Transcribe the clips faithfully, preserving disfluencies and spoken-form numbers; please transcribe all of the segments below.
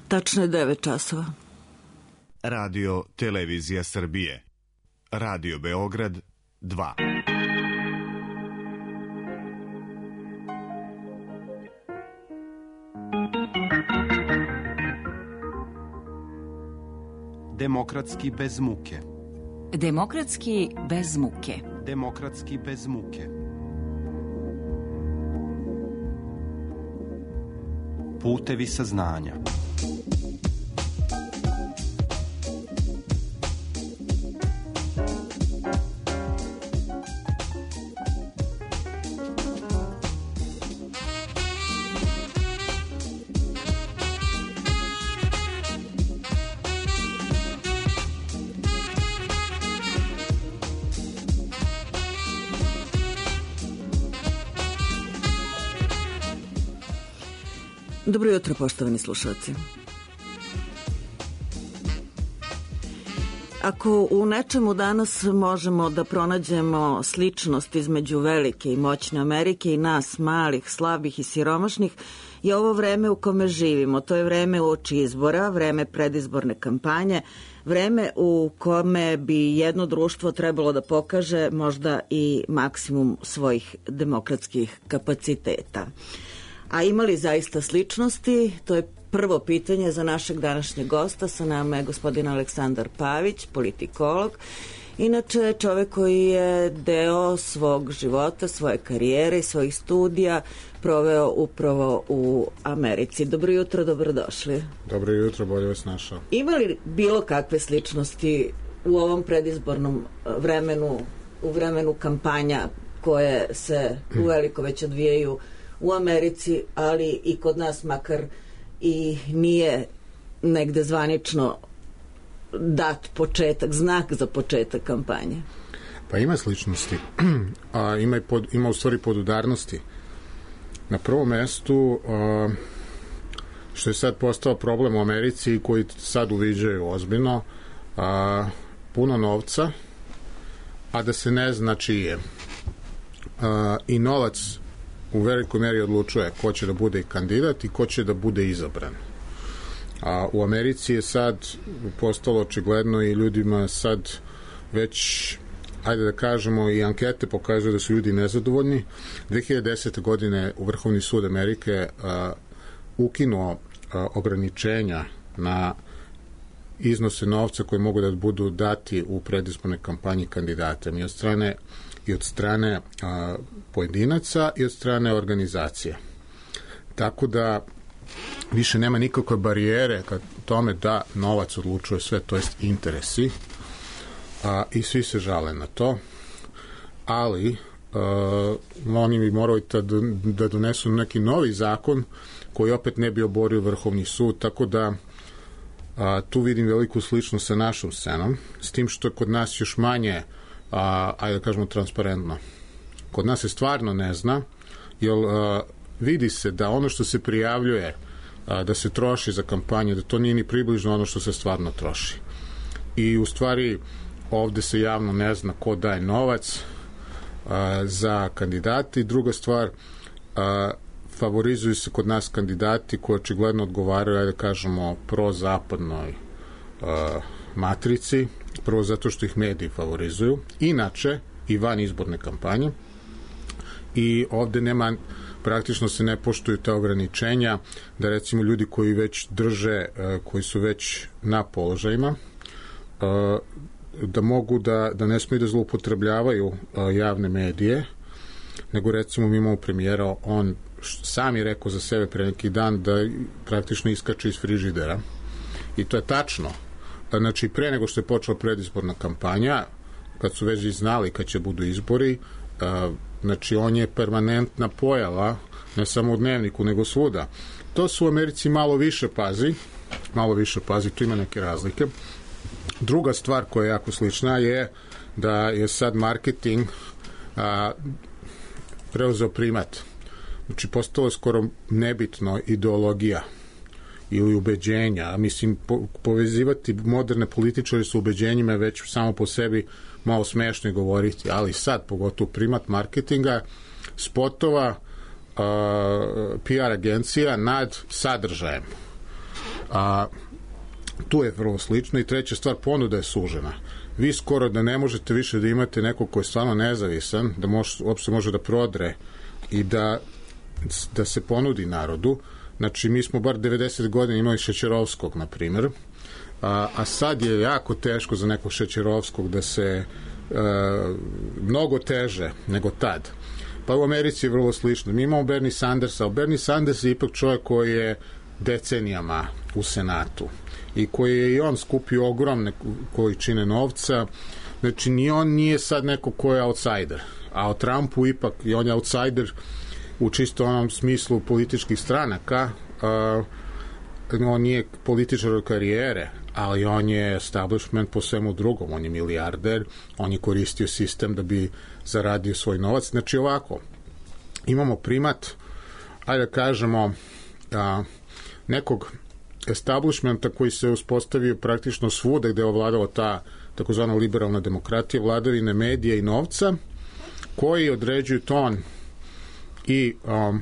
Tačno je devet časova. Radio Televizija Srbije. Radio Beograd dva. Demokratski bez muke. Demokratski bez muke. Demokratski bez muke. Putevi saznanja. Dobro jutro, poštovani slušalci. Ako u nečemu danas možemo da pronađemo sličnost između velike i moćne Amerike i nas, malih, slabih i siromašnih, je ovo vreme u kome živimo. To je vreme uoči izbora, vreme predizborne kampanje, vreme u kome bi jedno društvo trebalo da pokaže možda i maksimum svojih demokratskih kapaciteta. A ima li zaista sličnosti? To je prvo pitanje za našeg današnjeg gosta. Sa nama je gospodin Aleksandar Pavić, politikolog. Inače, čovek koji je deo svog života, svoje karijere i svojih studija proveo upravo u Americi. Dobro jutro, dobrodošli. Dobro jutro, bolje vas našao. Ima li bilo kakve sličnosti u ovom predizbornom vremenu, u vremenu kampanja koje se uveliko već odvijaju u Americi, ali i kod nas, makar i nije negde zvanično dat početak, znak za početak kampanje? Pa ima sličnosti, a ima, i pod, ima u stvari podudarnosti. Na prvom mestu, a, što je sad postao problem u Americi, koji sad uviđaju ozbiljno, a, puno novca, a da se ne zna čije. A, I novac u velikoj meri odlučuje ko će da bude kandidat i ko će da bude izabran. A u Americi je sad postalo očigledno i ljudima sad već, ajde da kažemo, i ankete pokazuju da su ljudi nezadovoljni. dve hiljade desete. godine u Vrhovni sud Amerike a, ukinuo a, ograničenja na iznose novca koji mogu da budu dati u predizbornoj kampanji kandidata i od strane i od strane a, pojedinaca i od strane organizacije. Tako da više nema nikakve barijere ka tome da novac odlučuje sve, to jest interesi, a, i svi se žale na to, ali a, oni bi morali da, da donesu neki novi zakon koji opet ne bi oborio Vrhovni sud, tako da a, tu vidim veliku sličnost sa našom scenom, s tim što je kod nas još manje A, ajde da kažemo transparentno. Kod nas se stvarno ne zna, jer a, vidi se da ono što se prijavljuje a, da se troši za kampanju, da to nije ni približno ono što se stvarno troši. I u stvari ovde se javno ne zna ko daje novac a, za kandidati. Druga stvar, a, favorizuju se kod nas kandidati koji očigledno odgovaraju, ajde da kažemo, prozapadnoj a, matrici. Prvo zato što ih mediji favorizuju, inače i van izborne kampanje, i ovde nema, praktično se ne poštuju te ograničenja da recimo ljudi koji već drže, koji su već na položajima, da mogu da, da ne smiju da zloupotrebljavaju javne medije, nego recimo mi imamo premijera, on sam je rekao za sebe pre neki dan da praktično iskače iz frižidera, i to je tačno. Znači, pre nego što je počela predizborna kampanja, kad su već znali kad će budu izbori, znači, on je permanentna pojava, ne samo u Dnevniku, nego svuda. To su u Americi malo više pazi, malo više pazi, tu ima neke razlike. Druga stvar koja je jako slična je da je sad marketing a, preuzeo primat. Znači, postalo je skoro nebitno ideologija ili ubeđenja. Mislim, po, povezivati moderne političare sa ubeđenjima je već samo po sebi malo smešno govoriti, ali sad, pogotovo primat marketinga, spotova, uh, P R agencija nad sadržajem. A tu je vrlo slično. I treća stvar, ponuda je sužena. Vi skoro da ne možete više da imate nekog ko je stvarno nezavisan, da može, uopšte može da prodre i da, da se ponudi narodu. Znači, mi smo bar devedeset godina imali Šećerovskog, na primjer, a, a sad je jako teško za nekog Šećerovskog da se a, mnogo teže nego tad. Pa u Americi je vrlo slično. Mi imamo Bernie Sandersa, ali Bernie Sanders je ipak čovjek koji je decenijama u Senatu i koji je i on skupio ogromne količine novca. Znači, ni on nije sad neko ko je outsider, a o Trumpu ipak i on je outsider u čisto onom smislu političkih stranaka. Uh, on nije političar od karijere, ali on je establishment po svemu drugom. On je milijarder, on je koristio sistem da bi zaradio svoj novac. Znači, ovako, imamo primat, ajde da kažemo, uh, nekog establishmenta koji se uspostavio praktično svuda gde je ovladala ta takozvana liberalna demokratija, vladavine medija i novca, koji određuju ton i um,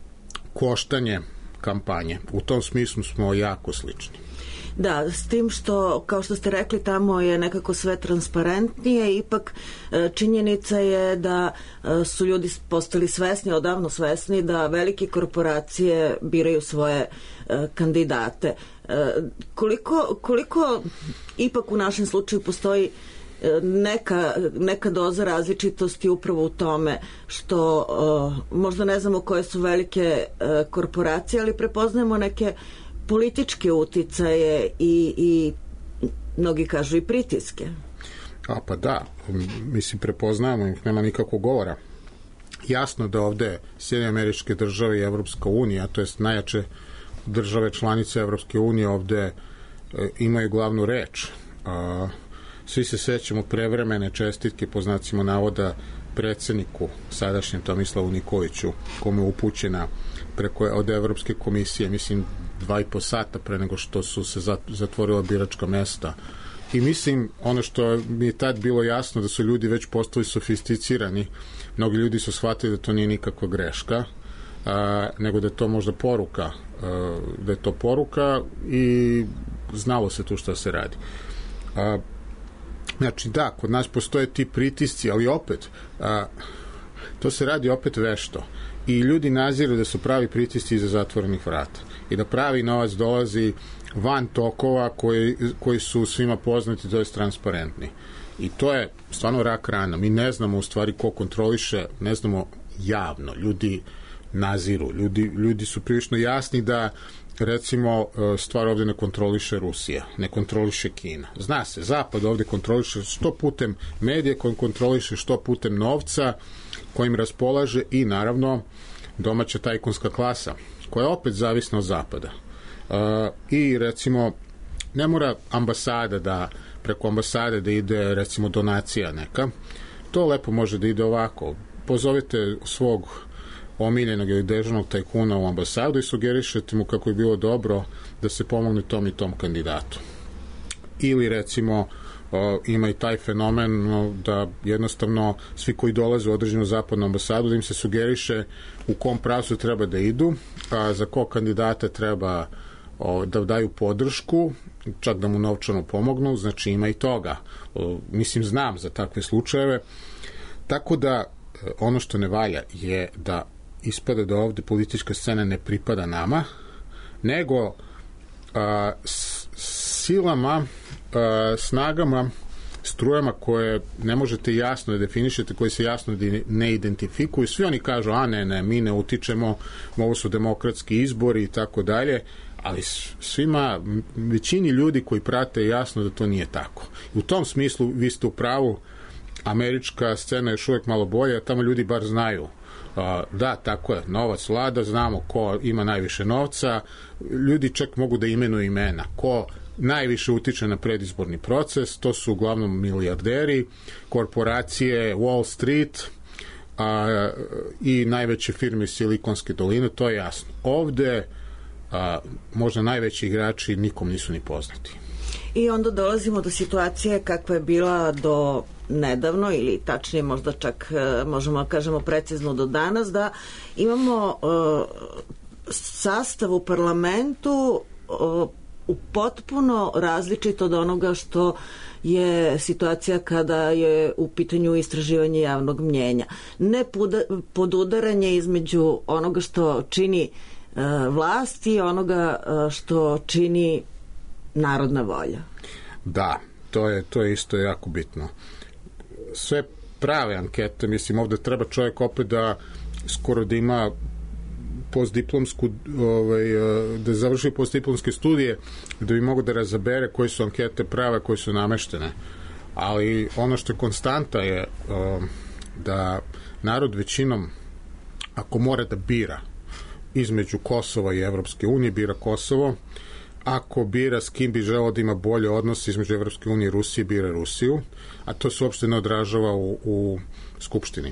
koštanje kampanje. U tom smislu smo jako slični. Da, s tim što, kao što ste rekli, tamo je nekako sve transparentnije, ipak činjenica je da su ljudi postali svesni, odavno svesni, da velike korporacije biraju svoje kandidate. Koliko, koliko ipak u našem slučaju postoji neka, neka doza različitosti upravo u tome što uh, možda ne znamo koje su velike uh, korporacije, ali prepoznajemo neke političke uticaje i, i mnogi kažu i pritiske. A pa da, mislim prepoznajemo, nema nikakvog govora. Jasno da ovde Sjedinjene Američke Države i Evropska unija, to jest najjače države članice Evropske unije ovde e, imaju glavnu reč. A, svi se sećamo prevremene čestitke po znacima navoda predsedniku sadašnjem Tomislavu Nikoliću, kome je upućena preko od Evropske komisije, mislim dva i po sata pre nego što su se zatvorila biračka mesta. I mislim, ono što mi je tad bilo jasno, da su ljudi već postali sofisticirani, mnogi ljudi su shvatili da to nije nikakva greška, a, nego da je to možda poruka, a, da je to poruka i znalo se tu šta se radi. A, znači da, kod nas postoje ti pritisci, ali opet, a, to se radi opet vešto. I ljudi naziru da su pravi pritisci iza zatvorenih vrata i da pravi novac dolazi van tokova koji, koji su svima poznati, to je transparentni. I to je stvarno rak rana. Mi ne znamo u stvari ko kontroliše, ne znamo javno. Ljudi naziru. Ljudi, ljudi su prilično jasni da recimo stvar ovde ne kontroliše Rusija, ne kontroliše Kina. Zna se, Zapad ovde kontroliše što putem medije, kojim kontroliše što putem novca, kojim raspolaže i naravno domaća tajkunska klasa, koja je opet zavisna od Zapada. Uh, I recimo, ne mora ambasada da, preko ambasade da ide recimo donacija neka, to lepo može da ide ovako. Pozovete svog omiljenog ili dežurnog tajkuna u ambasadu i sugerišete mu kako je bilo dobro da se pomogne tom i tom kandidatu. Ili recimo o, ima i taj fenomen o, da jednostavno svi koji dolaze u određenu zapadnu ambasadu da im se sugeriše u kom pravcu treba da idu, a za kog kandidata treba o, da daju podršku, čak da mu novčano pomognu, znači ima i toga. O, mislim, znam za takve slučajeve. Tako da ono što ne valja je da ispada da ovde politička scena ne pripada nama, nego a, s, silama, a, snagama, strujama koje ne možete jasno da definišete, koje se jasno ne identifikuju. Svi oni kažu, a ne, ne, mi ne utičemo, ovo su demokratski izbori i tako dalje, ali svima, većini ljudi koji prate jasno da to nije tako. U tom smislu vi ste u pravu, američka scena je još uvijek malo bolja, tamo ljudi bar znaju. Da, tako je, novac vlada, znamo ko ima najviše novca, ljudi čak mogu da imenuju imena, ko najviše utiče na predizborni proces, to su uglavnom milijarderi, korporacije, Wall Street a, i najveće firme iz Silikonske doline, to je jasno. Ovde a, možda najveći igrači nikom nisu ni poznati. I onda dolazimo do situacije kakva je bila do nedavno, ili tačnije možda čak možemo kažemo precizno do danas, da imamo uh, sastav u parlamentu uh, u potpuno različito od onoga što je situacija kada je u pitanju istraživanje javnog mnjenja. Ne podudaranje između onoga što čini uh, vlast i onoga uh, što čini narodna volja. Da, to je, to je isto jako bitno. Sve prave ankete, mislim, ovde treba čovjek opet da skoro da ima postdiplomsku, ovaj, da završi postdiplomske studije, da bi mogo da razabere koje su ankete prave, koje su nameštene. Ali ono što je konstanta je da narod većinom, ako mora da bira između Kosova i Evropske unije, bira Kosovo. Ako bira s kim bi želeo da ima bolje odnose između Evropske unije i Rusije, bira Rusiju, a to se uopšte ne odražava u, u Skupštini.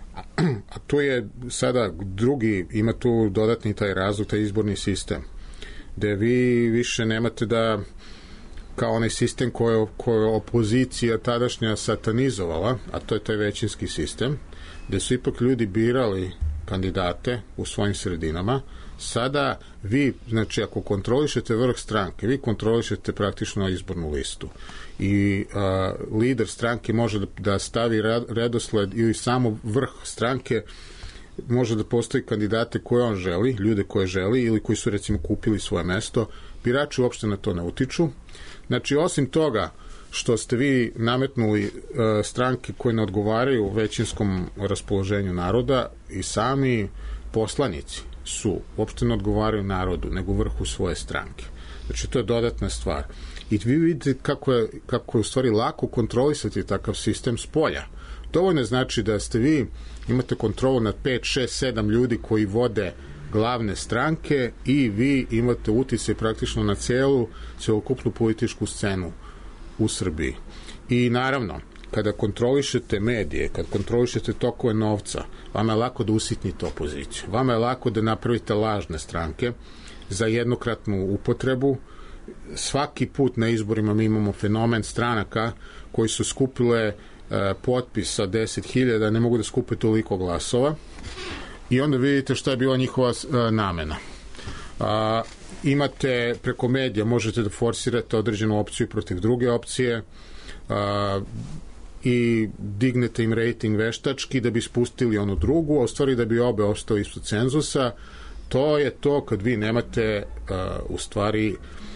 A tu je sada drugi, ima tu dodatni taj razlog, taj izborni sistem, gde vi više nemate da, kao onaj sistem koje, koje opozicija tadašnja satanizovala, a to je taj većinski sistem, gde su ipak ljudi birali kandidate u svojim sredinama. Sada vi, znači, ako kontrolišete vrh stranke, vi kontrolišete praktično izbornu listu. I a, lider stranke može da, da stavi redosled ili samo vrh stranke može da postavi kandidate koje on želi, ljude koje želi ili koji su recimo kupili svoje mesto. Birači uopšte na to ne utiču. Znači, osim toga što ste vi nametnuli a, stranke koje ne odgovaraju većinskom raspoloženju naroda, i sami poslanici su, uopšte ne odgovaraju narodu, nego vrhu svoje stranke. Znači, to je dodatna stvar. I vi vidite kako je, kako je u stvari lako kontrolisati takav sistem s polja. Dovoljno znači da ste vi, imate kontrolu nad pet, šest, sedam ljudi koji vode glavne stranke i vi imate uticaj praktično na celu, celokupnu političku scenu u Srbiji. I naravno, kada kontrolišete medije, kada kontrolišete tokove novca, vama je lako da usitnite opoziciju. Vama je lako da napravite lažne stranke za jednokratnu upotrebu. Svaki put na izborima mi imamo fenomen stranaka koji su skupile e, potpis sa deset hiljada, ne mogu da skupe toliko glasova. I onda vidite šta je bila njihova e, namena. A, imate preko medija, možete da forsirate određenu opciju protiv druge opcije, a, i dignete im rating veštački da bi spustili onu drugu, a u stvari da bi obe ostali ispod cenzusa. To je to kad vi nemate uh, u stvari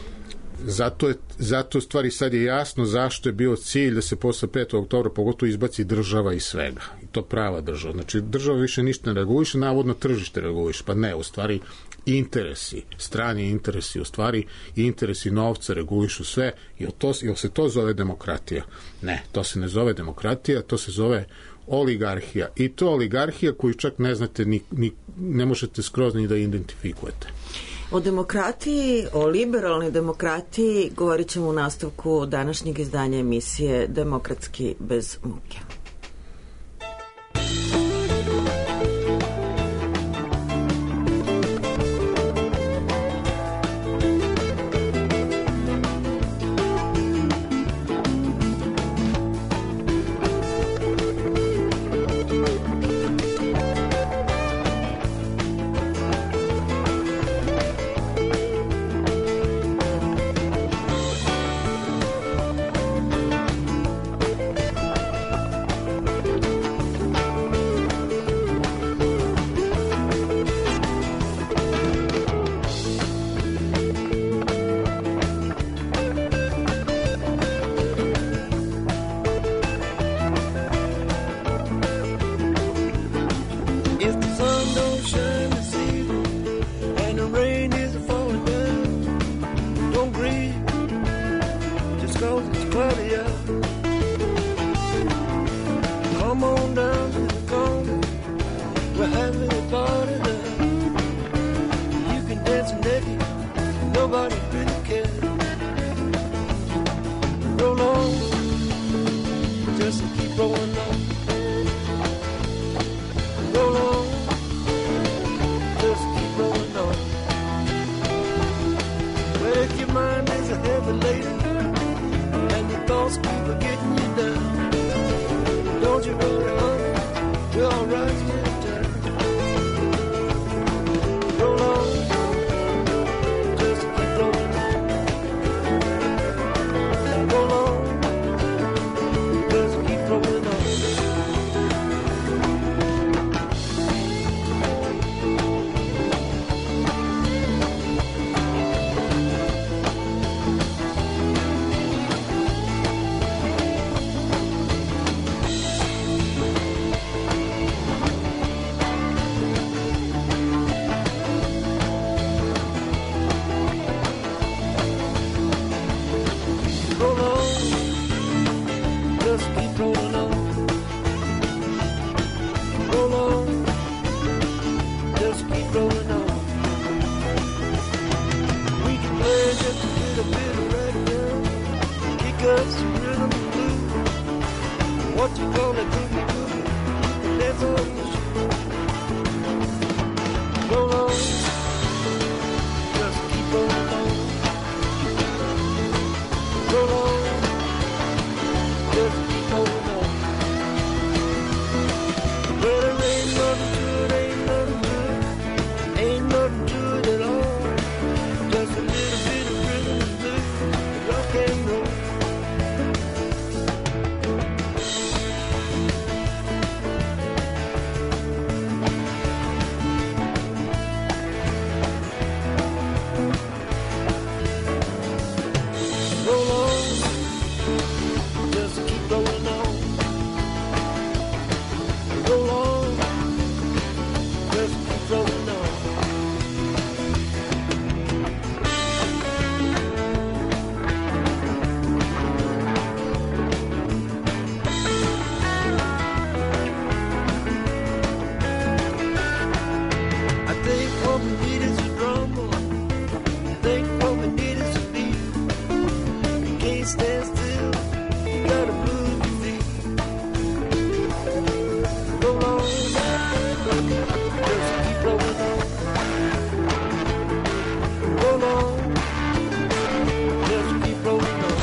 zato je, zato u stvari sad je jasno zašto je bio cilj da se posle petog oktobra pogotovo izbaci država iz svega. I to prava država. Znači, država više ništa ne reguliše, navodno tržište reguliše. Pa ne, u stvari interesi, strani interesi, u stvari interesi novca regulišu sve. Jel, to, jel se to zove demokratija? Ne, to se ne zove demokratija, to se zove oligarhija. I to oligarhija koju čak ne znate, ni, ni, ne možete skroz ni da identifikujete. O demokratiji, o liberalnoj demokratiji govorit ćemo u nastavku današnjeg izdanja emisije Demokratski bez muke. just a rhythm and blues. What you gonna do me good? That's all you should. Roll on, just keep rolling on. Roll on, just keep rolling on. Well, there ain't nothing to it, ain't nothing to it, ain't nothing to it at all. Just a little bit of rhythm and blues, rock and roll. Roll on, just keep rolling on. Roll on, just keep rolling on. I think what we need is a drum. I think what we need is a beat. You can't stand still, you gotta move your feet. Roll on, just keep rolling on. Roll on, just keep rolling on.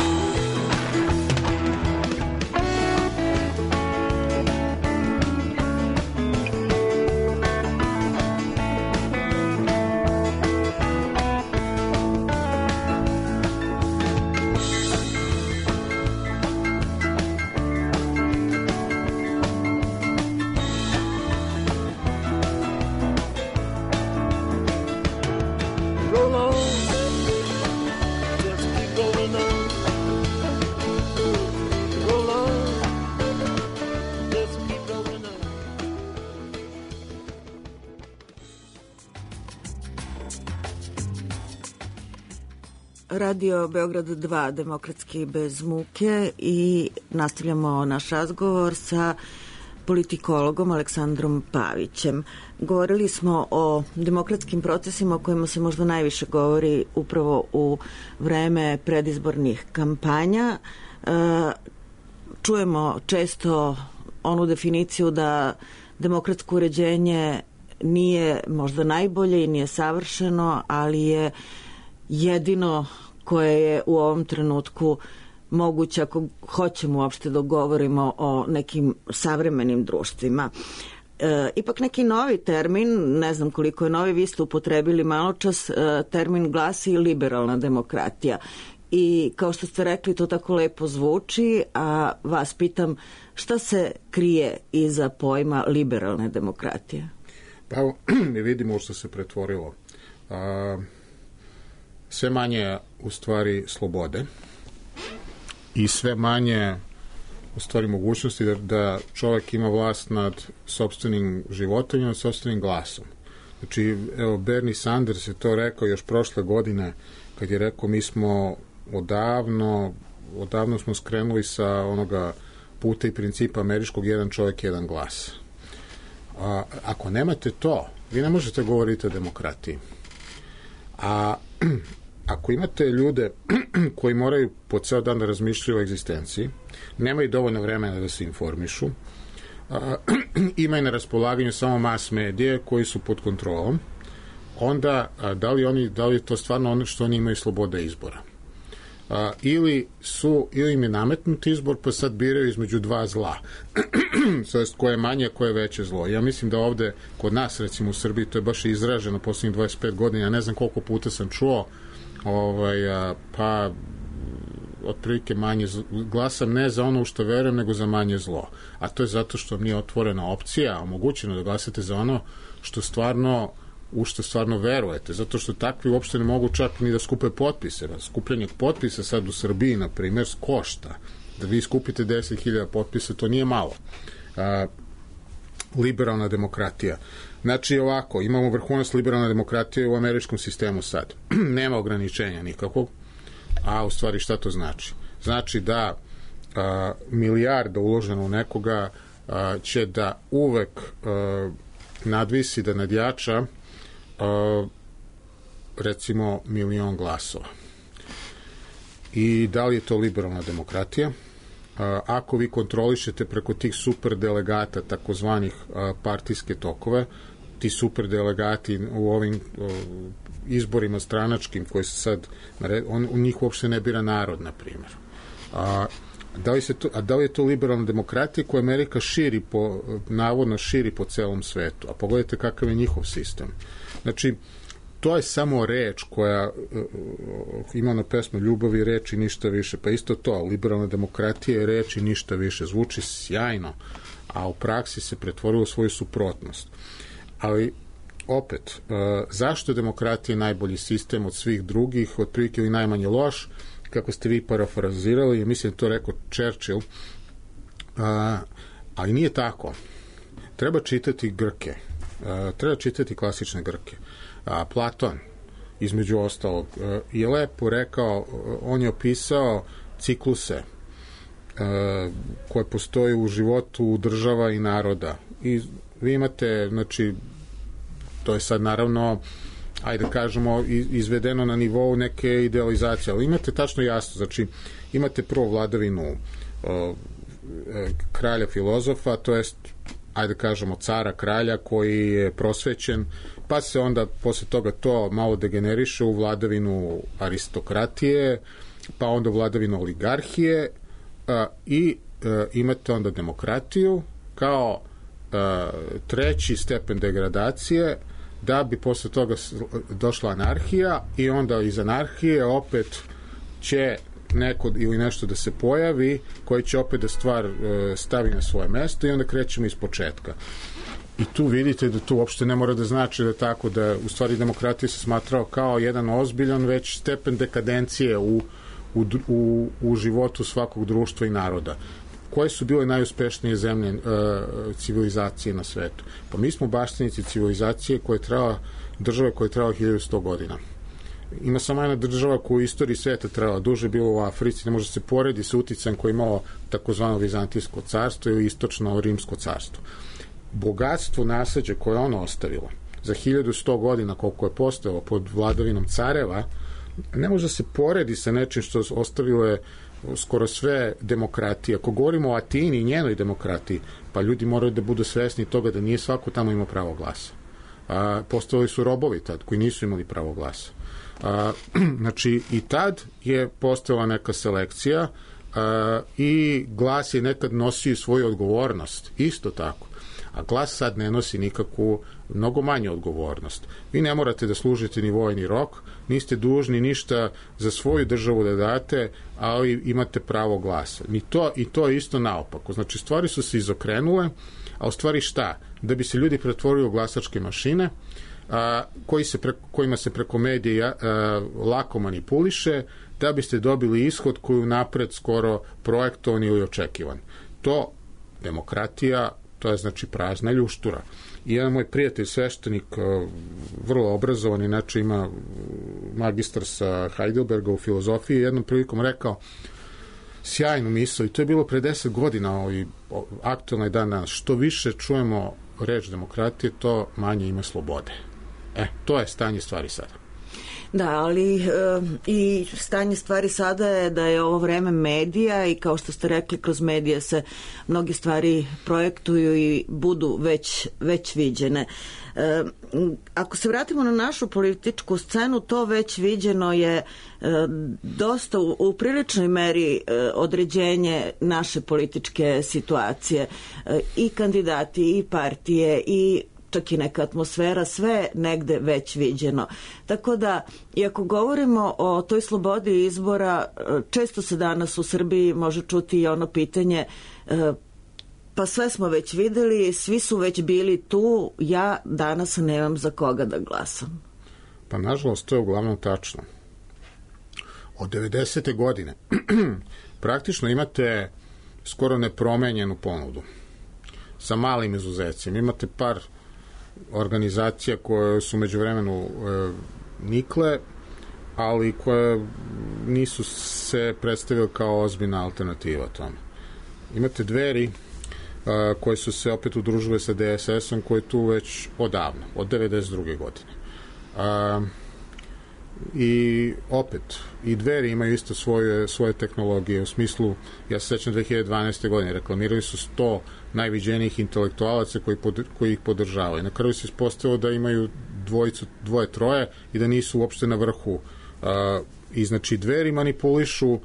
Roll on, just keep rolling on. Roll on, just keep rolling on. Radio Beograd dva, demokratski bez muke, i nastavljamo naš razgovor sa politikologom Aleksandrom Pavićem. Govorili smo o demokratskim procesima o kojima se možda najviše govori upravo u vreme predizbornih kampanja. E, čujemo često onu definiciju da demokratsko uređenje nije možda najbolje i nije savršeno, ali je jedino koje je u ovom trenutku moguće ako hoćemo uopšte da govorimo o nekim savremenim društvima. E, ipak neki novi termin, ne znam koliko je novi, vi ste upotrebili malo čas, e, termin glasi liberalna demokratija. I kao što ste rekli, to tako lepo zvuči, a vas pitam šta se krije iza pojma liberalne demokratije? Pa mi vidimo što se pretvorilo. A, sve manje u stvari slobode i sve manje u stvari mogućnosti da, da čovjek ima vlast nad sopstvenim životom i nad sopstvenim glasom. Znači, evo, Bernie Sanders je to rekao još prošle godine, kad je rekao mi smo odavno, odavno smo skrenuli sa onoga puta i principa američkog jedan čovjek, jedan glas. A, ako nemate to, vi ne možete govoriti o demokratiji. A ako imate ljude koji moraju po ceo dan da razmišljaju o egzistenciji, nemaju dovoljno vremena da se informišu, a, imaju na raspolaganju samo mas medije koji su pod kontrolom, onda a, da li oni, da li je to stvarno ono što oni imaju slobode izbora? A, ili su, ili im je nametnut izbor, pa sad biraju između dva zla. Sve koje je manje, koje je veće zlo. Ja mislim da ovde, kod nas, recimo u Srbiji, to je baš izraženo poslednjih dvadeset pet godina, ja ne znam koliko puta sam čuo, ovaj, a, pa otprilike manje zlo. Glasam ne za ono u što verujem, nego za manje zlo. A to je zato što mi je otvorena opcija, omogućeno da glasate za ono što stvarno, u što stvarno verujete, zato što takvi uopšte ne mogu čak ni da skupe potpise. Skupljanje potpisa sad u Srbiji, na primjer, košta. Da vi skupite deset hiljada potpisa, to nije malo. A, liberalna demokratija. Znači, ovako, imamo vrhunac liberalne demokratije u američkom sistemu sad. Nema ograničenja nikakvog, a u stvari šta to znači? Znači da a, milijarda uložena u nekoga a, će da uvek a, nadvisi, da nadjača a, recimo milion glasova. i da li je to liberalna demokratija. Ako vi kontrolišete preko tih super delegata takozvanih partijske tokove, ti super delegati u ovim izborima stranačkim koji se sad, on, u njih uopšte ne bira narod, na primjer. A, da li se to, a da li je to liberalna demokratija koju Amerika širi po, navodno širi po celom svetu? A pogledajte kakav je njihov sistem. Znači, to je samo reč koja uh, ima na pesmu ljubav i reč i ništa više. Pa isto to, liberalna demokratija je reč i ništa više. Zvuči sjajno, a u praksi se pretvorilo u svoju suprotnost. Ali, opet, uh, zašto je demokratija najbolji sistem od svih drugih, otprilike ili najmanje loš, kako ste vi parafrazirali, mislim da to rekao Churchill, uh, ali nije tako. Treba čitati Grke, uh, treba čitati klasične Grke. A, Platon, između ostalog, je lepo rekao, on je opisao cikluse koje postoje u životu država i naroda. I vi imate, znači, to je sad naravno, ajde kažemo, izvedeno na nivou neke idealizacije, ali imate tačno jasno, znači, imate prvo vladavinu kralja filozofa, to jest, ajde kažemo, cara, kralja koji je prosvećen, pa se onda posle toga to malo degeneriše u vladavinu aristokratije, pa onda vladavinu oligarhije a, i a, imate onda demokratiju kao a, treći stepen degradacije, da bi posle toga došla anarhija i onda iz anarhije opet će neko ili nešto da se pojavi koji će opet da stvar e, stavi na svoje mesto i onda krećemo iz početka. I tu vidite da tu uopšte ne mora da znači da tako da u stvari demokratija se smatrao kao jedan ozbiljan već stepen dekadencije u, u, u, u životu svakog društva i naroda. Koje su bile najuspešnije zemlje e, civilizacije na svetu? Pa mi smo baštinici civilizacije koje je trajala, države koje je trajala hiljadu sto godina. Ima samo jedna država koja u istoriji sveta trajala duže, bilo u Africi, ne može se poredi sa uticajem koje je imalo takozvano Vizantijsko carstvo ili istočno Rimsko carstvo. Bogatstvo nasleđa koje je ono ostavilo za hiljadu sto godina koliko je postojalo pod vladavinom careva, ne može se poredi sa nečim što ostavilo je skoro sve demokratije. Ako govorimo o Atini i njenoj demokratiji, pa ljudi moraju da budu svesni toga da nije svako tamo imao pravo glasa. A, postojali su robovi tad koji nisu imali pravo glasa. A, znači i tad je postojala neka selekcija a, i glas je nekad nosio svoju odgovornost, isto tako. A glas sad ne nosi nikakvu, mnogo manju odgovornost. Vi ne morate da služite ni vojni rok, niste dužni ništa za svoju državu da date, ali imate pravo glasa. I to, i to je isto naopako. Znači, stvari su se izokrenule, a u stvari šta? Da bi se ljudi pretvorili u glasačke mašine, a, koji se preko, kojima se preko medija a, lako manipuliše, da biste dobili ishod koji napred skoro projektovan ili očekivan. To demokratija, to je znači prazna ljuštura. I jedan moj prijatelj, sveštenik, vrlo obrazovan, inače ima magistar sa Heidelberga u filozofiji, jednom prilikom rekao sjajnu misao, i to je bilo pre deset godina, ali aktualno je dan danas, što više čujemo reč demokratije, to manje ima slobode. E, to je stanje stvari sada. Da, ali e, i stanje stvari sada je da je ovo vreme medija i kao što ste rekli, kroz medije se mnogi stvari projektuju i budu već, već viđene. E, ako se vratimo na našu političku scenu, to već viđeno je e, dosta u, u priličnoj meri e, određenje naše političke situacije. E, I kandidati, i partije, i čak i neka atmosfera, sve negde već viđeno. Tako da, iako govorimo o toj slobodi izbora, često se danas u Srbiji može čuti i ono pitanje, pa sve smo već videli, svi su već bili tu, ja danas nemam za koga da glasam. Pa nažalost, to je uglavnom tačno. Od devedesete godine praktično imate skoro nepromenjenu ponudu, sa malim izuzecima. Imate par organizacija koje su međuvremenu e, nikle, ali koje nisu se predstavile kao ozbiljna alternativa tome. Imate Dveri, e, koje su se opet udružile sa D S S-om, koji je tu već odavno, od devedeset druge godine. E, i opet, i Dveri imaju isto svoje, svoje tehnologije, u smislu, ja se sećam dve hiljade dvanaeste. godine, reklamirali su sto najviđenijih intelektualaca koji, pod, koji ih podržavaju. Na kraju se ispostavilo da imaju dvojicu, dvoje, troje i da nisu uopšte na vrhu. Uh, I znači Dveri manipulišu uh,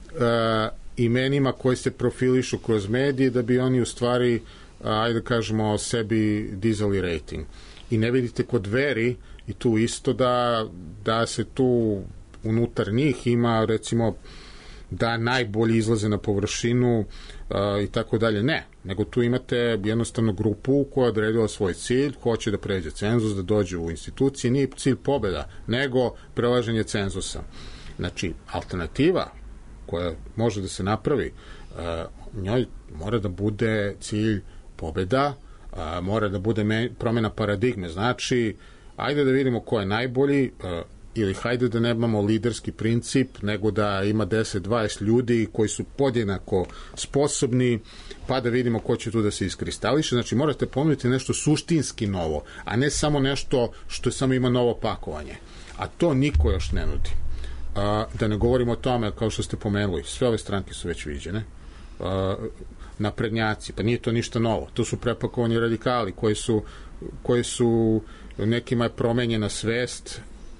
imenima koji se profilišu kroz medije da bi oni u stvari, uh, ajde da kažemo, sebi dizali rating. I ne vidite kod Dveri i tu isto da, da se tu unutar njih ima, recimo, da najbolji izlaze na površinu uh, i tako dalje. Ne, nego tu imate jednostavno grupu koja odredila svoj cilj, hoće da pređe cenzus, da dođe u institucije, nije cilj pobeda, nego prelaženje cenzusa. Znači, alternativa koja može da se napravi, uh, njoj mora da bude cilj pobeda, uh, mora da bude me, promjena paradigme. Znači, ajde da vidimo ko je najbolji, uh, ili hajde da nemamo liderski princip, nego da ima deset dvadeset ljudi koji su podjednako sposobni, pa da vidimo ko će tu da se iskristališe. Znači, morate ponuditi nešto suštinski novo, a ne samo nešto što samo ima novo pakovanje. A to niko još ne nudi. A, da ne govorimo o tome, kao što ste pomenuli, sve ove stranke su već viđene. A, naprednjaci, pa nije to ništa novo. To su prepakovani radikali koji su, koji su nekima je promenjena svest,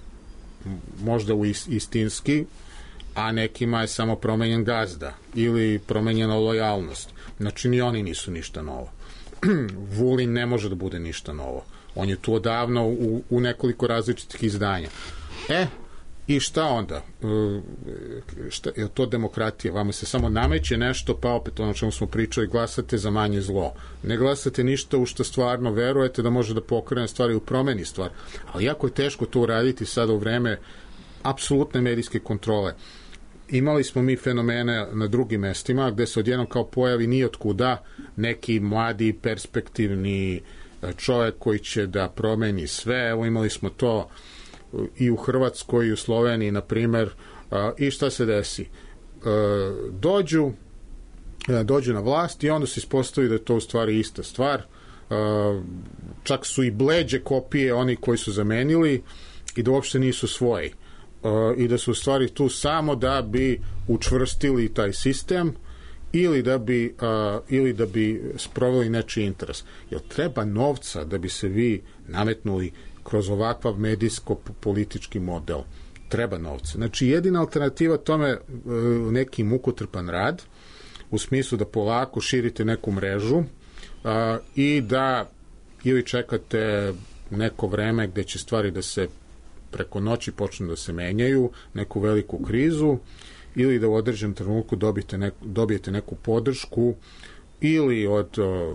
možda u istinski, a nekima je samo promenjen gazda ili promenjena lojalnost. Znači, ni oni nisu ništa novo. Vulin ne može da bude ništa novo. On je tu odavno u, u nekoliko različitih izdanja. E, i šta onda? Šta, je to demokratija? Vama se samo nameće nešto, pa opet ono čemu smo pričali, glasate za manje zlo. Ne glasate ništa u što stvarno verujete da može da pokrene stvari u promeni stvar. Ali jako je teško to uraditi sada u vreme apsolutne medijske kontrole. Imali smo mi fenomene na drugim mestima gde se odjednom kao pojavi nijotkuda neki mladi, perspektivni čovjek koji će da promeni sve. Evo, imali smo to i u Hrvatskoj i u Sloveniji, na primer, i šta se desi? Dođu, dođu na vlast i onda se ispostavi da je to u stvari ista stvar. Čak su i bleđe kopije oni koji su zamenili i da uopšte nisu svoji. I da su u stvari tu samo da bi učvrstili taj sistem ili da bi, ili da bi sproveli nečiji interes. Jer treba novca da bi se vi nametnuli kroz ovakav medijsko-politički model. Treba novca. Znači, jedina alternativa tome je neki mukotrpan rad, u smislu da polako širite neku mrežu a, i da ili čekate neko vreme gde će stvari da se preko noći počnu da se menjaju, neku veliku krizu, ili da u određenom trenutku dobijete neku, dobijete neku podršku ili od o,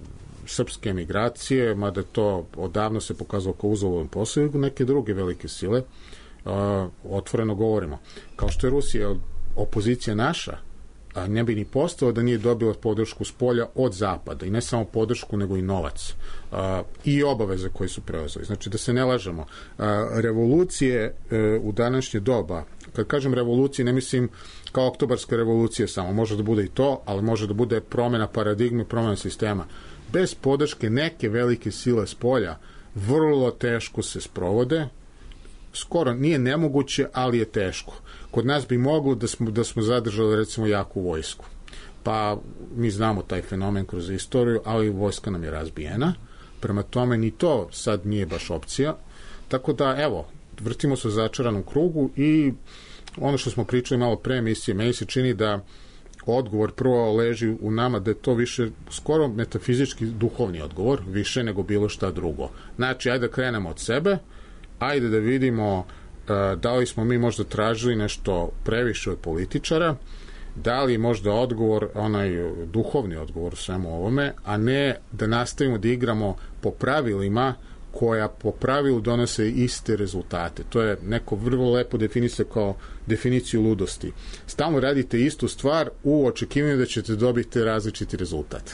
srpske emigracije, mada to odavno se pokazalo kao uzaludan posao, ili neke druge velike sile. O, otvoreno govorimo. Kao što je Rusija opozicija naša, a ne bi ni postala da nije dobila podršku s polja od zapada, i ne samo podršku, nego i novac a, i obaveze koje su preuzeli. Znači, da se ne lažemo, a, revolucije e, u današnje doba, kad kažem revolucije, ne mislim kao oktobarska revolucija samo, može da bude i to, ali može da bude promjena paradigme, promjena sistema. Bez podrške neke velike sile s polja vrlo teško se sprovode, skoro nije nemoguće, ali je teško. Kod nas bi moglo da smo, da smo zadržali recimo jaku vojsku. Pa mi znamo taj fenomen kroz istoriju, ali vojska nam je razbijena. Prema tome ni to sad nije baš opcija. Tako da, evo, vrtimo se u začaranom krugu i ono što smo pričali malo pre emisije, meni se čini da odgovor prvo leži u nama, da je to više skoro metafizički duhovni odgovor, više nego bilo šta drugo. Znači, ajde da krenemo od sebe, ajde da vidimo uh, da li smo mi možda tražili nešto previše od političara, da li možda odgovor, onaj duhovni odgovor svemu ovome, a ne da nastavimo da igramo po pravilima koja po pravilu donose iste rezultate. To je neko vrlo lepo definisao kao definiciju ludosti. Stalno radite istu stvar u očekivanju da ćete dobiti različiti rezultat.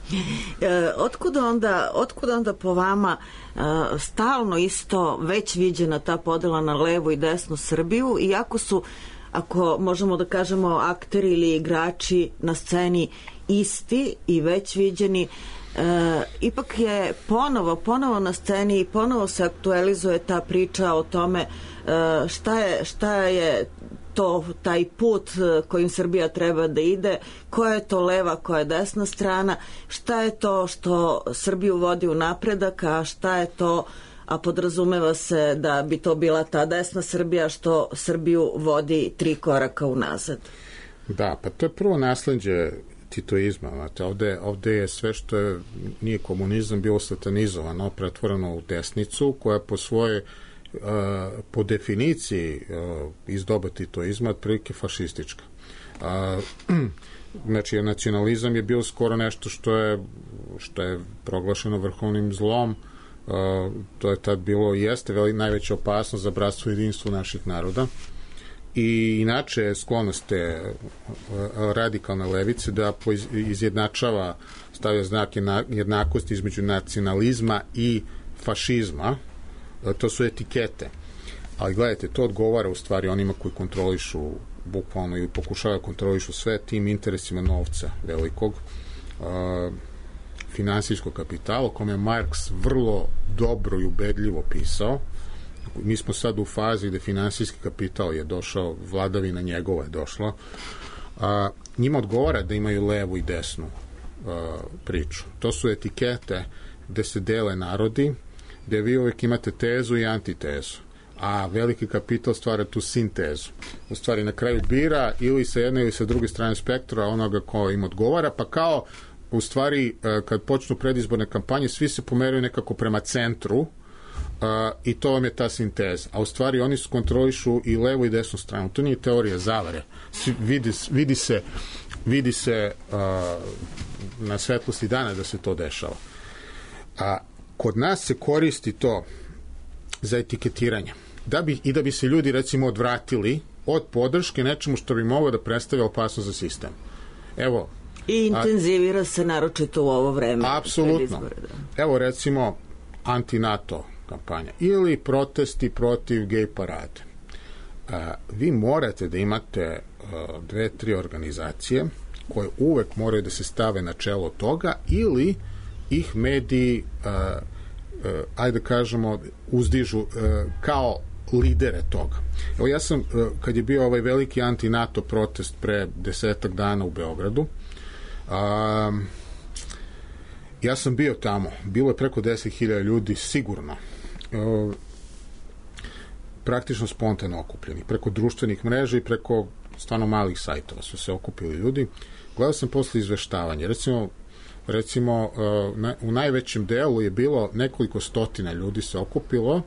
E, otkud onda, otkud onda po vama e, stalno isto već viđena ta podela na levu i desnu Srbiju, iako su, ako možemo da kažemo, akteri ili igrači na sceni isti i već viđeni, E, ipak je ponovo, ponovo na sceni i ponovo se aktualizuje ta priča o tome e, šta je, šta je to, taj put kojim Srbija treba da ide, koja je to leva, koja je desna strana, šta je to što Srbiju vodi u napredak, a šta je to, a podrazumeva se da bi to bila ta desna Srbija što Srbiju vodi tri koraka unazad. Da, pa to je prvo nasleđe titoizma. Znate, ovde, ovde je sve što je, nije komunizam, bilo satanizovano, pretvoreno u desnicu, koja po svoje Uh, po definiciji uh, iz doba titoizma otprilike fašistička. Uh, znači, nacionalizam je bio skoro nešto što je što je proglašeno vrhovnim zlom. Uh, to je tad bilo i jeste veli najveća opasnost za bratstvo i jedinstvo naših naroda. I inače je sklonost te uh, radikalne levice da izjednačava, stavlja znak jednakosti između nacionalizma i fašizma. To su etikete. Ali gledajte, to odgovara u stvari onima koji kontrolišu bukvalno ili pokušavaju kontrolišu sve tim interesima novca velikog, uh, finansijskog kapitala, o kome je Marks vrlo dobro i ubedljivo pisao. Mi smo sad u fazi gde finansijski kapital je došao, vladavina njegova je došla. Uh, njima odgovara da imaju levu i desnu uh, priču. To su etikete gde se dele narodi, gde vi uvijek imate tezu i antitezu, a veliki kapital stvara tu sintezu. U stvari na kraju bira ili sa jedne ili sa druge strane spektra onoga ko im odgovara, pa kao u stvari kad počnu predizborne kampanje svi se pomeraju nekako prema centru, uh, i to vam je ta sinteza. A u stvari oni kontrolišu i levu i desnu stranu. To nije teorija zavere. Vidi, vidi se, vidi se uh, na svetlosti dana da se to dešava. A kod nas se koristi to za etiketiranje. Da bi, i da bi se ljudi recimo odvratili od podrške nečemu što bi moglo da predstavlja opasnost za sistem. Evo. I intenzivira a, se naročito u ovo vreme. Apsolutno. Evo recimo anti-NATO kampanja ili protesti protiv gej parade. A, vi morate da imate a, dve, tri organizacije koje uvek moraju da se stave na čelo toga ili ih mediji, uh, uh, ajde kažemo, uzdižu uh, kao lidere toga. Evo ja sam, uh, kad je bio ovaj veliki anti-NATO protest pre desetak dana u Beogradu, uh, ja sam bio tamo. Bilo je preko deset hiljada ljudi, sigurno. Uh, praktično spontano okupljeni. Preko društvenih mreža i preko stvarno malih sajtova su se okupili ljudi. Gledao sam posle izveštavanja. Recimo, recimo u najvećem delu je bilo nekoliko stotina ljudi se okupilo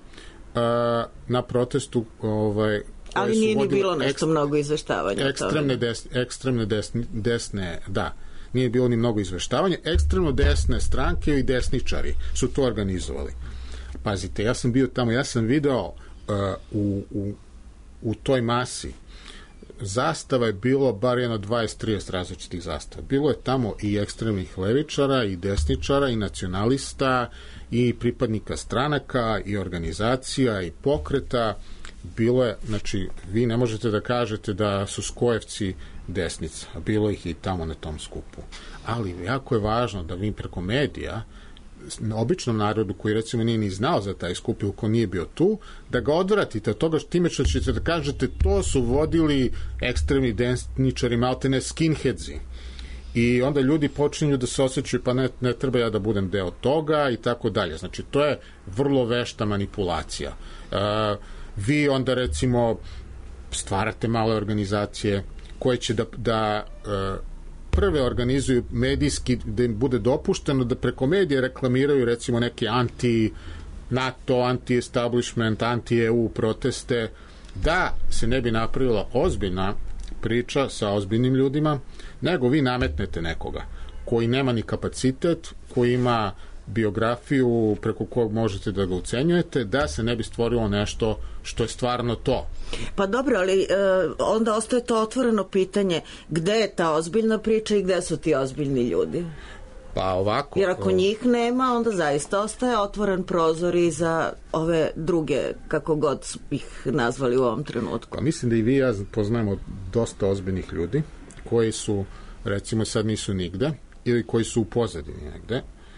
na protestu ovaj, ali nije ni bilo nešto ek, mnogo izveštavanja ekstremne, des, ekstremne desne, desne da, nije bilo ni mnogo izveštavanja ekstremno desne stranke i desničari su to organizovali. Pazite, ja sam bio tamo, ja sam video uh, u, u, u toj masi zastava je bilo bar jedno dvadeset trideset različitih zastava. Bilo je tamo i ekstremnih levičara, i desničara, i nacionalista, i pripadnika stranaka, i organizacija, i pokreta. Bilo je, znači, vi ne možete da kažete da su Skojevci desnica, a bilo ih i tamo na tom skupu. Ali jako je važno da vi preko medija običnom narodu koji recimo nije ni znao za taj skup ili ko nije bio tu, da ga odvratite od toga što time što ćete da kažete to su vodili ekstremni desničari, maltene skinheadsi. I onda ljudi počinju da se osjećaju pa ne, ne treba ja da budem deo toga i tako dalje. Znači to je vrlo vešta manipulacija. Uh, vi onda recimo stvarate male organizacije koje će da, da uh, prve organizuju medijski, da im bude dopušteno da preko medija reklamiraju recimo neke anti-NATO, anti-establishment, anti-E U proteste, da se ne bi napravila ozbiljna priča sa ozbiljnim ljudima, nego vi nametnete nekoga koji nema ni kapacitet, koji ima biografiju preko kog možete da ga ucenjujete, da se ne bi stvorilo nešto što je stvarno to. Pa dobro, ali e, onda ostaje to otvoreno pitanje, gde je ta ozbiljna priča i gde su ti ozbiljni ljudi? Pa ovako... Jer ako njih nema, onda zaista ostaje otvoren prozor i za ove druge, kako god ih nazvali u ovom trenutku. Pa mislim da i vi ja poznajemo dosta ozbiljnih ljudi koji su, recimo sad nisu nigde, ili koji su u pozadini negde,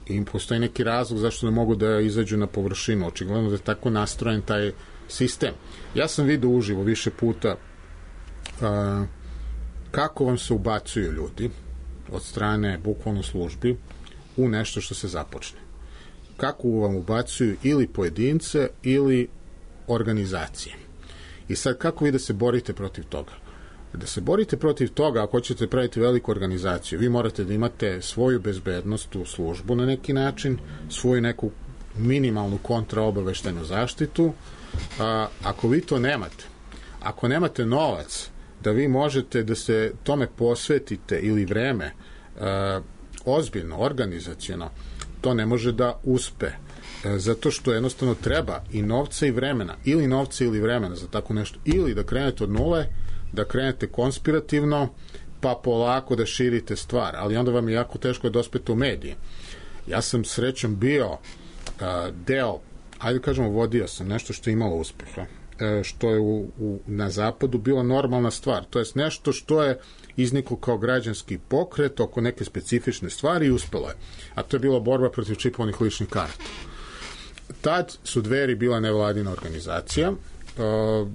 i postoji neki razlog zašto ne mogu da izađu na površinu. Očigledno da je tako nastrojen taj sistem. Ja sam vidio uživo više puta uh, kako vam se ubacuju ljudi od strane bukvalno službi u nešto što se započne. Kako vam ubacuju ili pojedince ili organizacije. I sad kako vi da se borite protiv toga? Da se borite protiv toga, ako hoćete praviti veliku organizaciju, vi morate da imate svoju bezbednostnu službu na neki način, svoju neku minimalnu kontraobaveštajnu zaštitu. A, ako vi to nemate, ako nemate novac da vi možete da se tome posvetite ili vreme a, ozbiljno, organizaciono, to ne može da uspe. A, zato što jednostavno treba i novca i vremena, ili novca ili vremena za tako nešto, ili da krenete od nule, da krenete konspirativno, pa polako da širite stvar, ali onda vam je jako teško da dospete u medije. Ja sam srećom bio uh, deo, ajde kažemo vodio sam nešto što je imalo uspeha, uh, što je u, u, na zapadu bila normalna stvar, to je nešto što je izniklo kao građanski pokret oko neke specifične stvari i uspelo je, a to je bila borba protiv čipovanih ličnih karta. Tad su Dveri bila nevladina organizacija uh,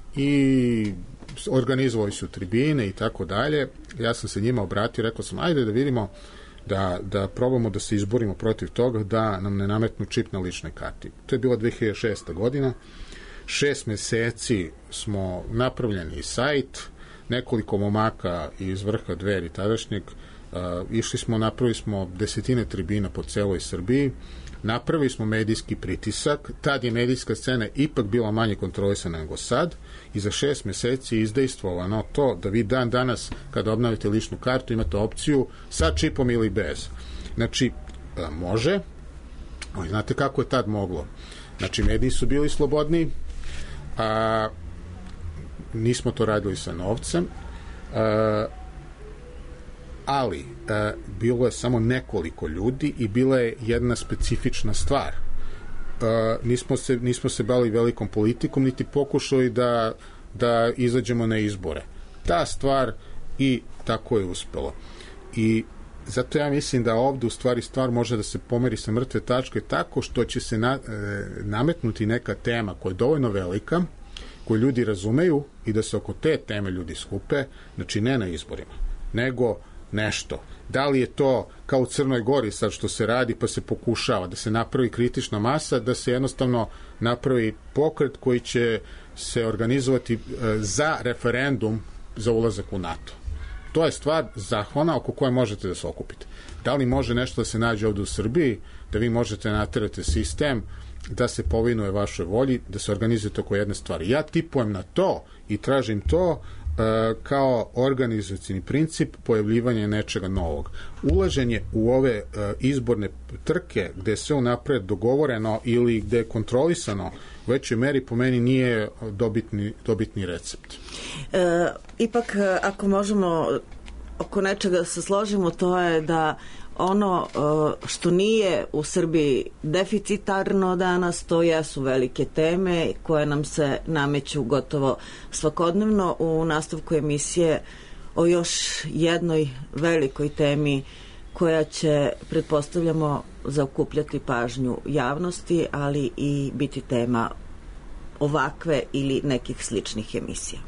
i organizovali su tribine i tako dalje. Ja sam se njima obratio, rekao sam, ajde da vidimo, da, da probamo da se izborimo protiv toga, da nam ne nametnu čip na ličnoj karti. To je bila dve hiljade šesta godina. Šest meseci smo napravljeni sajt, nekoliko momaka iz vrha Dveri tadašnjeg, uh, išli smo, napravili smo desetine tribina po celoj Srbiji, napravili smo medijski pritisak, tad je medijska scena ipak bila manje kontrolisana nego sad i za šest meseci izdejstvovano to da vi dan danas kada obnavite ličnu kartu imate opciju sa čipom ili bez. Znači, može, ali znate kako je tad moglo. Znači, mediji su bili slobodni, a nismo to radili sa novcem, a, ali e, bilo je samo nekoliko ljudi i bila je jedna specifična stvar. E, nismo, se, nismo se bavili velikom politikom, niti pokušali da, da izađemo na izbore. Ta stvar i tako je uspelo. I zato ja mislim da ovde u stvari stvar može da se pomeri sa mrtve tačke tako što će se na, e, nametnuti neka tema koja je dovoljno velika, koju ljudi razumeju i da se oko te teme ljudi skupe, znači ne na izborima, nego nešto. Da li je to kao u Crnoj Gori sad što se radi pa se pokušava da se napravi kritična masa, da se jednostavno napravi pokret koji će se organizovati za referendum za ulazak u NATO. To je stvar zahvalna oko koje možete da se okupite. Da li može nešto da se nađe ovde u Srbiji, da vi možete naterati sistem da se povinuje vašoj volji, da se organizujete oko jedne stvari. Ja tipujem na to i tražim to kao organizacijni princip pojavljivanja nečega novog. Ulaženje u ove uh, izborne trke gde je sve unapred dogovoreno ili gde je kontrolisano u većoj meri po meni nije dobitni, dobitni recept. E, ipak ako možemo oko nečega se složimo, to je da ono što nije u Srbiji deficitarno danas, to jesu velike teme koje nam se nameću gotovo svakodnevno. U nastavku emisije o još jednoj velikoj temi koja će, pretpostavljamo, zaokupljati pažnju javnosti, ali i biti tema ovakve ili nekih sličnih emisija.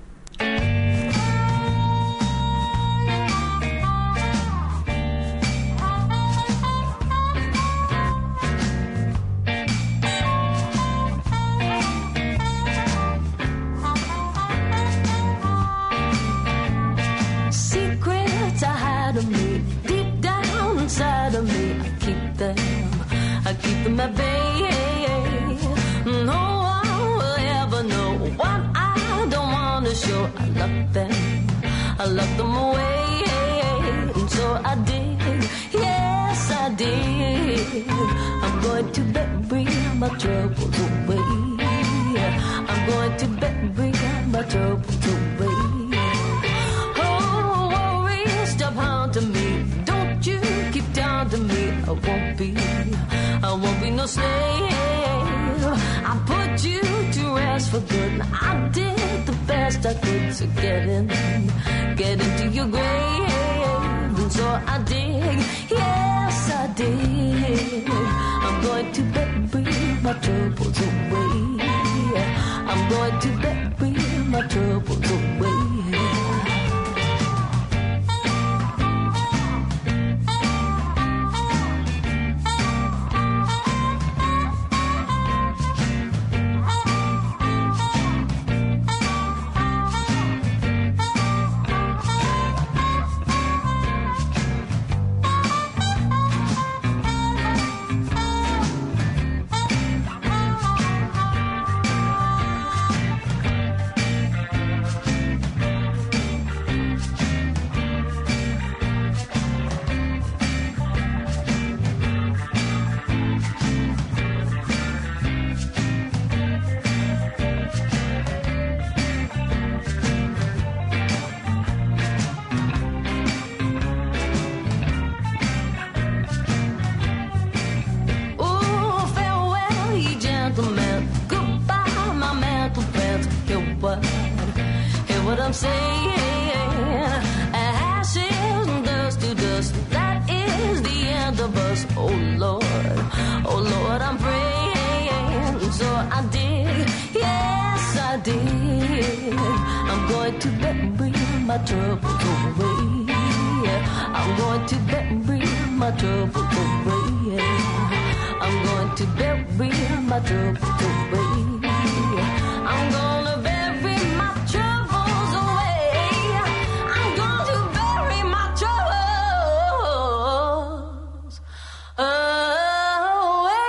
I keep them at bay. No one will ever know what I don't want to show. I love them, I love them away. And so I did, yes I did. I'm going to bury my troubles away. I'm going to bury my troubles away. Oh, worry, stop haunting me. Don't you keep down to me. I won't be, I won't be no slave. I put you to rest for good. I did the best I could to get in, get into your grave. so I dig, yes I dig. I'm going to bury my troubles away. I'm going to bury my troubles away. I'm saying, ashes and dust to dust, that is the end of us. Oh Lord, oh Lord, I'm praying, so I dig, yes I dig. I'm going to bury my troubles away. I'm going to bury my troubles away. I'm going to bury my troubles away. I'm gonna bury my troubles away. I'm going to bury my troubles away.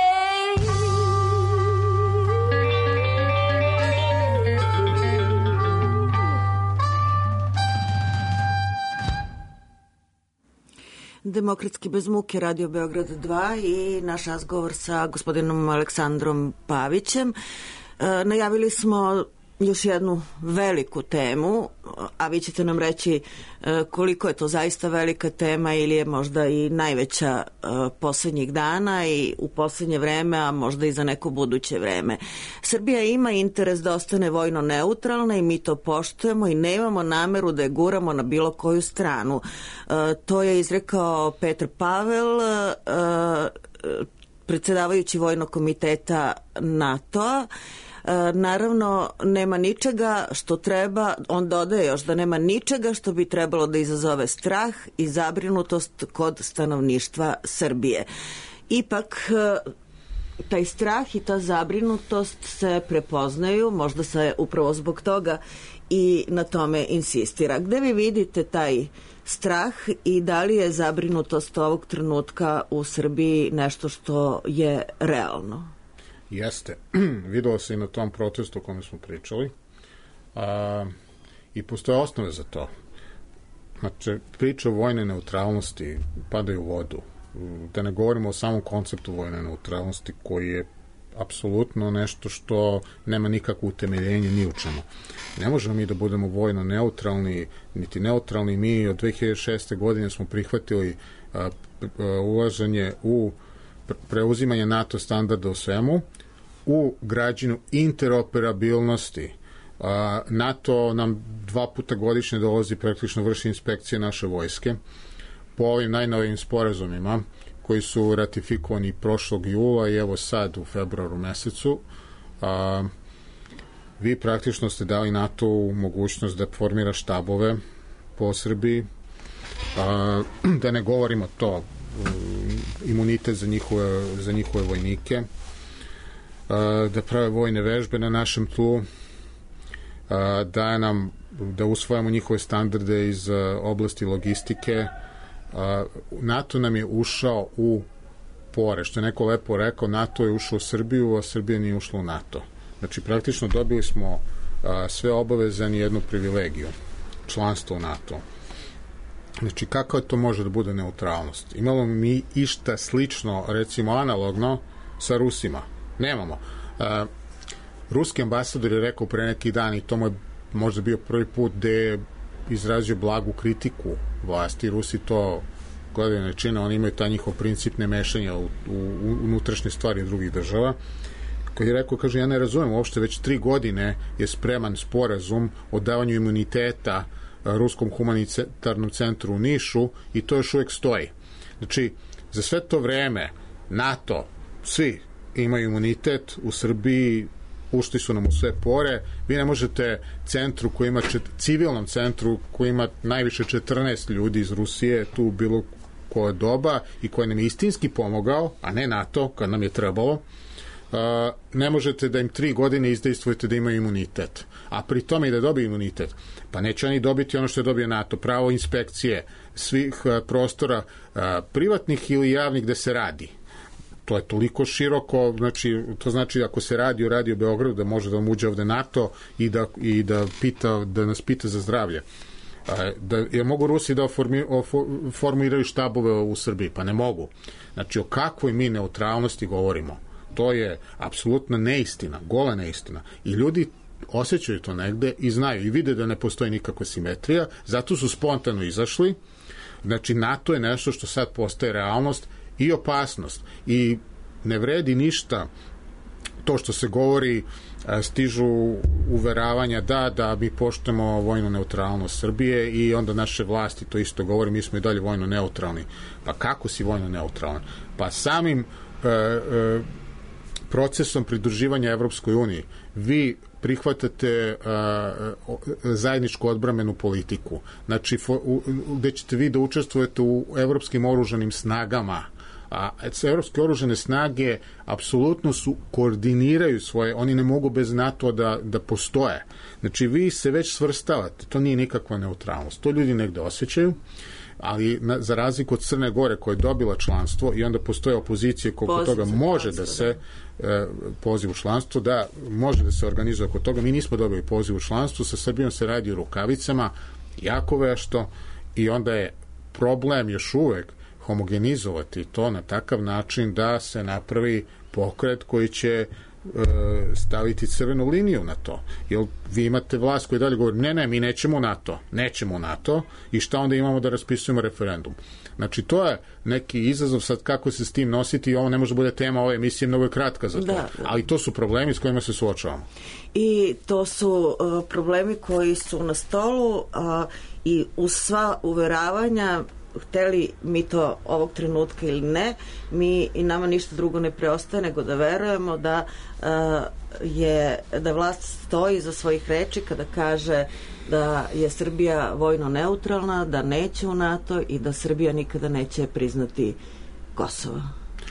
Demokratski bez muke, Radio Beograd dva i naš razgovor sa gospodinom Aleksandrom Pavićem. E, najavili smo još jednu veliku temu, a vi ćete nam reći e, koliko je to zaista velika tema ili je možda i najveća e, poslednjih dana i u poslednje vreme, a možda i za neko buduće vreme. Srbija ima interes da ostane vojno neutralna i mi to poštujemo i nemamo nameru da je guramo na bilo koju stranu. E, to je izrekao Petar Pavel, e, predsedavajući Vojnog komiteta NATO-a. E, naravno, nema ničega što treba, on dodaje još da nema ničega što bi trebalo da izazove strah i zabrinutost kod stanovništva Srbije. Ipak, e, taj strah i ta zabrinutost se prepoznaju, možda se upravo zbog toga i na tome insistira. Gde vi vidite taj strah i da li je zabrinutost ovog trenutka u Srbiji nešto što je realno? Jeste. Videlo se i na tom protestu o kome smo pričali. A, I postoje osnove za to. Znači, priče o vojne neutralnosti padaju u vodu. Da ne govorimo o samom konceptu vojne neutralnosti koji je apsolutno nešto što nema nikakvo utemeljenje ni u čemu. Ne možemo mi da budemo vojno neutralni, niti neutralni. Mi od dve hiljade šeste. godine smo prihvatili a, a, ulaženje u preuzimanje NATO standarda u svemu, u građenu interoperabilnosti. A, NATO nam dva puta godišnje dolazi, praktično vrši inspekcije naše vojske po ovim najnovijim sporazumima koji su ratifikovani prošlog jula i evo sad u februaru mesecu. A, vi praktično ste dali NATO mogućnost da formira štabove po Srbiji. A, da ne govorimo to, imunitet za njihove, za njihove vojnike, da prave vojne vežbe na našem tlu, da nam da usvajamo njihove standarde iz oblasti logistike. NATO nam je ušao u pore, što je neko lepo rekao, NATO je ušao u Srbiju, a Srbija nije ušla u NATO. Znači, praktično dobili smo sve obaveze i jednu privilegiju, članstvo u NATO. Znači, kako to može da bude neutralnost? Imamo mi išta slično, recimo analogno, sa Rusima? Nemamo. Uh, ruski ambasador je rekao pre neki dan, i to mu je možda bio prvi put, gde je izrazio blagu kritiku vlasti. Rusi to gledaju ne čine, oni imaju taj njihov princip nemešanja u, u, u unutrašnje stvari drugih država. Koji je rekao, kaže, ja ne razumem, uopšte već tri godine je spreman sporazum o davanju imuniteta Ruskom humanitarnom centru u Nišu i to još uvijek stoji. Znači, za sve to vreme NATO, svi imaju imunitet, u Srbiji ušli su nam u sve pore, vi ne možete centru koji ima, čet, civilnom centru koji ima najviše četrnaest ljudi iz Rusije, tu bilo koje doba i koji nam je istinski pomogao, a ne NATO, kad nam je trebalo, Uh, ne možete da im tri godine izdejstvujete da imaju imunitet, a pri tome i da dobiju imunitet, pa neće oni dobiti ono što je dobio NATO, pravo inspekcije svih uh, prostora uh, privatnih ili javnih gde se radi. To je toliko široko, znači, to znači ako se radi o Radio Beogradu da može da vam uđe ovde NATO i da, i da, pita, da nas pita za zdravlje. Uh, da, ja mogu Rusi da formi, formiraju štabove u Srbiji? Pa ne mogu. Znači, o kakvoj mi neutralnosti govorimo? To je apsolutna neistina, gola neistina. I ljudi osjećaju to negde i znaju i vide da ne postoji nikakva simetrija, zato su spontano izašli. Znači, NATO je nešto što sad postaje realnost i opasnost. I ne vredi ništa to što se govori, stižu uveravanja da, da mi poštujemo vojnu neutralnost Srbije i onda naše vlasti to isto govori, mi smo i dalje vojno neutralni. Pa kako si vojno neutralan? Pa samim e, e, procesom pridruživanja Evropskoj uniji vi prihvatate uh, zajedničku odbrambenu politiku. Znači, fo, u, gde ćete vi da učestvujete u evropskim oružanim snagama. A evropske oružane snage apsolutno su, koordiniraju svoje, oni ne mogu bez NATO da, da postoje. Znači, vi se već svrstavate, to nije nikakva neutralnost. To ljudi negde osjećaju, ali na, za razliku od Crne Gore koja je dobila članstvo i onda postoje opozicije koliko toga može da se e, poziv u članstvo, da može da se organizuje oko toga. Mi nismo dobili poziv u članstvo, sa Srbijom se radi o rukavicama, jako vešto, i onda je problem još uvek homogenizovati to na takav način da se napravi pokret koji će staviti crvenu liniju na to. Jer vi imate vlast koji dalje govori, ne, ne, mi nećemo NATO, nećemo NATO i šta onda imamo da raspisujemo referendum. Znači, to je neki izazov sad kako se s tim nositi i ovo ne može bude tema ove emisije, mnogo je kratka za to. Da, da. Ali to su problemi s kojima se suočavamo. I to su uh, problemi koji su na stolu uh, i uz sva uveravanja, hteli mi to ovog trenutka ili ne, mi i nama ništa drugo ne preostaje nego da verujemo da uh, je da vlast stoji za svojih reči kada kaže da je Srbija vojno neutralna, da neće u NATO i da Srbija nikada neće priznati Kosovo.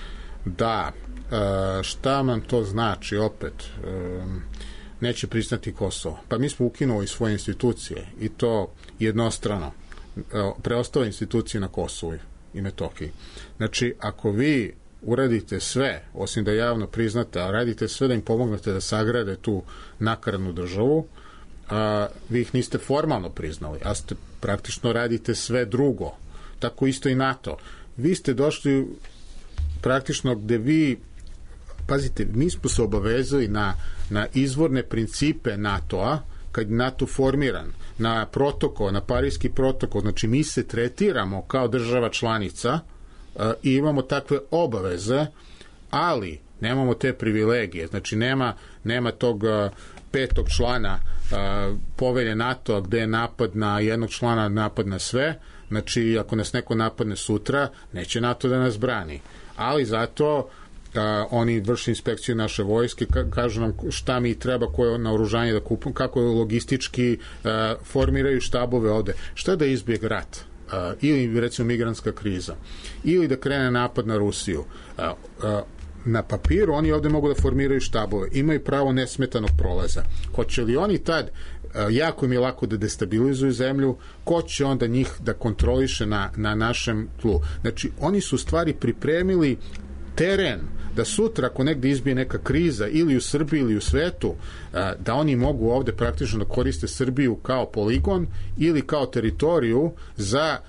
Da, uh, šta nam to znači opet? Um, neće priznati Kosovo. Pa mi smo ukinuli svoje institucije i to jednostrano. Preostale institucije na Kosovu i Metohiji. Znači, ako vi uradite sve, osim da javno priznate, a radite sve da im pomognete da sagrade tu nakaradnu državu, a, vi ih niste formalno priznali, a ste praktično radite sve drugo. Tako isto i NATO. Vi ste došli praktično gde vi, pazite, mi smo se obavezali na, na izvorne principe NATO-a, kad je NATO formiran, na protokol, na Parijski protokol, znači mi se tretiramo kao država članica uh, i imamo takve obaveze, ali nemamo te privilegije, znači nema, nema tog uh, petog člana uh, povelje NATO gde je napad na jednog člana, napad na sve, znači ako nas neko napadne sutra, neće NATO da nas brani, ali zato Uh, oni vrši inspekciju naše vojske, ka, kažu nam šta mi treba, koje naoružanje da kupimo, kako logistički uh, formiraju štabove ovde. Šta da izbjeg rat? Uh, ili recimo migrantska kriza, ili da krene napad na Rusiju. Uh, uh, na papiru oni ovde mogu da formiraju štabove, imaju pravo nesmetanog prolaza. Hoće li oni tad, uh, jako im je lako da destabilizuju zemlju, ko će onda njih da kontroliše na, na našem tlu? Znači, oni su stvari pripremili teren, da sutra ako negde izbije neka kriza ili u Srbiji ili u svetu, da oni mogu ovde praktično da koriste Srbiju kao poligon ili kao teritoriju za,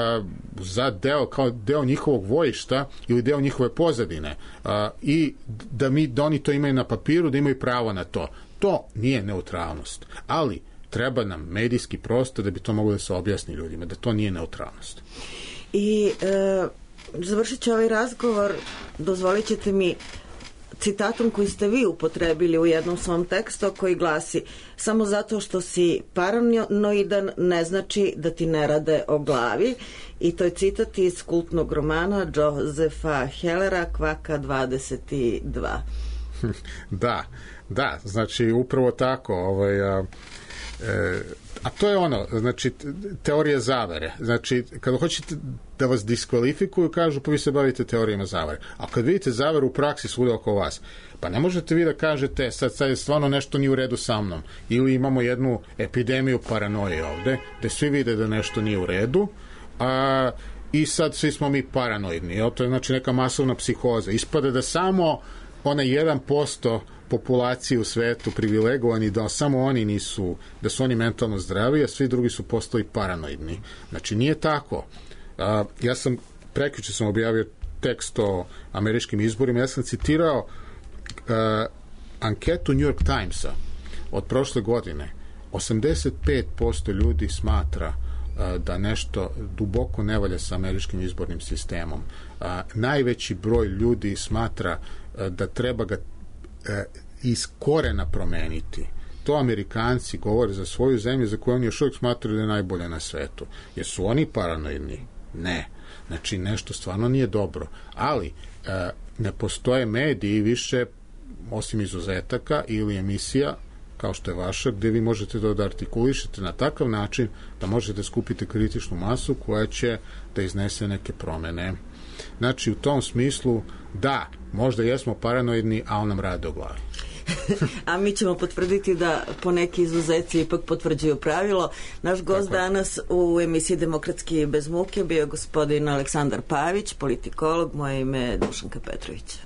za deo, kao deo njihovog vojišta ili deo njihove pozadine i da, mi, da oni to imaju na papiru, da imaju pravo na to. To nije neutralnost, ali treba nam medijski prostor da bi to moglo da se objasni ljudima, da to nije neutralnost. I e... završit ću ovaj razgovor, dozvolit ćete mi citatom koji ste vi upotrebili u jednom svom tekstu koji glasi: samo zato što si paranoidan ne znači da ti ne rade o glavi. I to je citat iz kultnog romana Josepha Hellera Kvaka dvadeset dva. Da, da, znači upravo tako. Ovaj, a, e, a to je ono, znači teorija zavere. Znači, kada hoćete da vas diskvalifikuju, kažu pa vi se bavite teorijama zavere. A kad vidite zaveru u praksi svuda oko vas, pa ne možete vi da kažete sad, sad je stvarno nešto nije u redu sa mnom. Ili imamo jednu epidemiju paranoje ovde, gde svi vide da nešto nije u redu, a, i sad svi smo mi paranoidni. Jel? To je znači neka masovna psihoza. Ispada da samo onaj jedan posto populacije u svetu privilegovani, da samo oni nisu, da su oni mentalno zdravi, a svi drugi su postali paranoidni. Znači, nije tako. A, ja sam, prekjuče sam objavio tekst o američkim izborima, ja sam citirao a, anketu New York Timesa od prošle godine. osamdeset pet posto ljudi smatra a, da nešto duboko ne valja sa američkim izbornim sistemom. A, najveći broj ljudi smatra a, da treba ga a, iz korena promeniti. To Amerikanci govore za svoju zemlju za koju oni još uvijek smatraju da je najbolja na svetu. Jer su oni paranoidni? Ne. Znači, nešto stvarno nije dobro. Ali, e, ne postoje mediji više, osim izuzetaka ili emisija, kao što je vaša, gde vi možete da artikulišete na takav način da možete skupiti kritičnu masu koja će da iznese neke promene. Znači, u tom smislu, da, možda jesmo paranoidni, ali nam rade o glavi. A mi ćemo potvrditi da poneki izuzeci ipak potvrđuju pravilo. Naš gost danas u emisiji Demokratski bez muke bio je gospodin Aleksandar Pavić, politikolog. Moje ime je Dušanka Petrović.